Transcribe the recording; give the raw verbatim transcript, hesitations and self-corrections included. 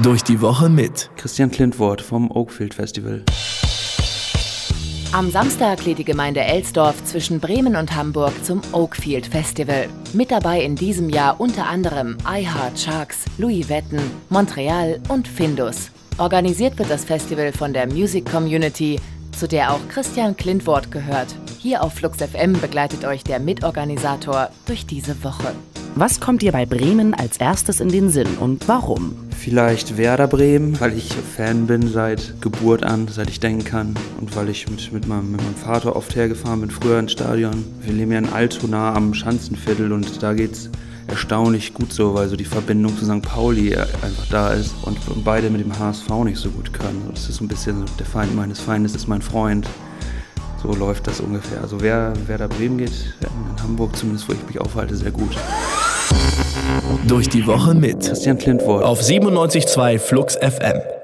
Durch die Woche mit Christian Klindwort vom Oakfield Festival. Am Samstag lädt die Gemeinde Elsdorf zwischen Bremen und Hamburg zum Oakfield Festival. Mit dabei in diesem Jahr unter anderem I Heart Sharks, Louis Vuitton, Montreal und Findus. Organisiert wird das Festival von der Music Community, zu der auch Christian Klindwort gehört. Hier auf Flux F M begleitet euch der Mitorganisator durch diese Woche. Was kommt dir bei Bremen als erstes in den Sinn und warum? Vielleicht Werder Bremen, weil ich Fan bin seit Geburt an, seit ich denken kann. Und weil ich mit, mit, meinem, mit meinem Vater oft hergefahren bin, früher ins Stadion. Wir leben ja in Altona am Schanzenviertel und da geht's erstaunlich gut so, weil so die Verbindung zu Sankt Pauli einfach da ist und beide mit dem H S V nicht so gut können. Das ist so ein bisschen so, der Feind meines Feindes ist mein Freund. So läuft das ungefähr. Also wer, wer da Bremen geht, in Hamburg zumindest, wo ich mich aufhalte, sehr gut. Durch die Woche mit Christian Klindwort auf siebenundneunzig Komma zwei Flux F M.